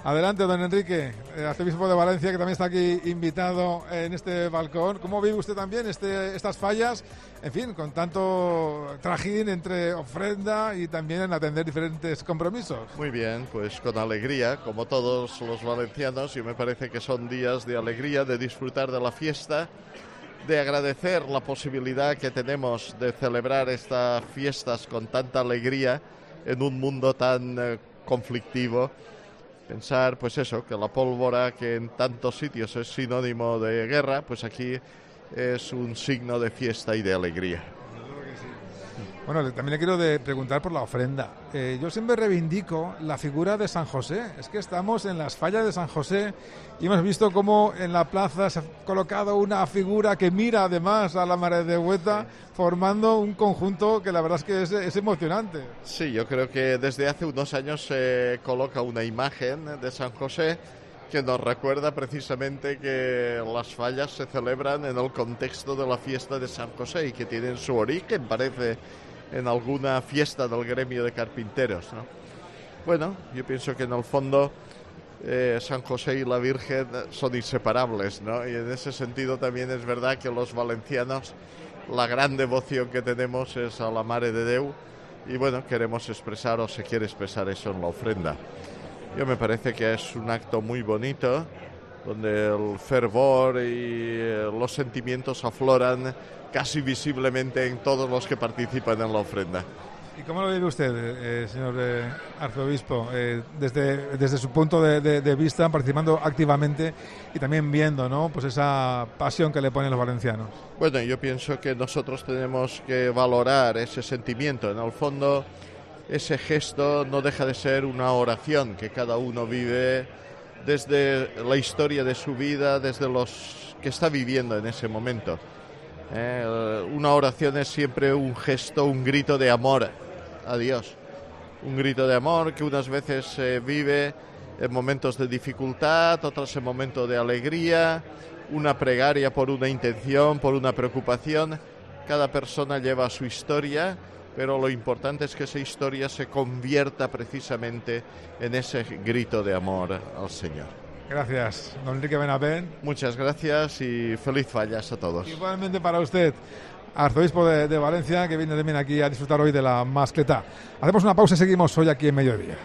Adelante, don Enrique, arzobispo de Valencia, que también está aquí invitado en este balcón. ¿Cómo vive usted también estas fallas? En fin, con tanto trajín entre ofrenda y también en atender diferentes compromisos. Muy bien, pues con alegría, como todos los valencianos, y me parece que son días de alegría, de disfrutar de la fiesta, de agradecer la posibilidad que tenemos de celebrar estas fiestas con tanta alegría en un mundo tan conflictivo. Pensar, pues eso, que la pólvora, que en tantos sitios es sinónimo de guerra, pues aquí es un signo de fiesta y de alegría. Bueno, también le quiero preguntar por la ofrenda. Yo siempre reivindico la figura de San José. Es que estamos en las fallas de San José y hemos visto cómo en la plaza se ha colocado una figura que mira además a la Mare de Hueta, formando un conjunto que la verdad es que es emocionante. Sí, yo creo que desde hace unos años se coloca una imagen de San José que nos recuerda precisamente que las fallas se celebran en el contexto de la fiesta de San José y que tienen su origen, parece, en alguna fiesta del gremio de carpinteros, ¿no? Bueno, yo pienso que en el fondo San José y la Virgen son inseparables, ¿no? Y en ese sentido también es verdad que los valencianos, la gran devoción que tenemos es a la Mare de Déu, y bueno, queremos expresar, o se quiere expresar eso en la ofrenda. Yo me parece que es un acto muy bonito, donde el fervor y los sentimientos afloran casi visiblemente en todos los que participan en la ofrenda. ¿Y cómo lo vive usted, señor arzobispo, desde su punto de vista, participando activamente y también viendo, ¿no?, pues esa pasión que le ponen los valencianos? Bueno, yo pienso que nosotros tenemos que valorar ese sentimiento. En el fondo, ese gesto no deja de ser una oración que cada uno vive desde la historia de su vida, desde los que está viviendo en ese momento. Una oración es siempre un gesto, un grito de amor a Dios. Un grito de amor que unas veces se vive en momentos de dificultad, otras en momentos de alegría, una plegaria por una intención, por una preocupación. Cada persona lleva su historia, pero lo importante es que esa historia se convierta precisamente en ese grito de amor al Señor. Gracias, don Enrique Benavent. Muchas gracias y feliz fallas a todos. Igualmente para usted, arzobispo de Valencia, que viene también aquí a disfrutar hoy de la mascletá. Hacemos una pausa y seguimos hoy aquí en Mediodía.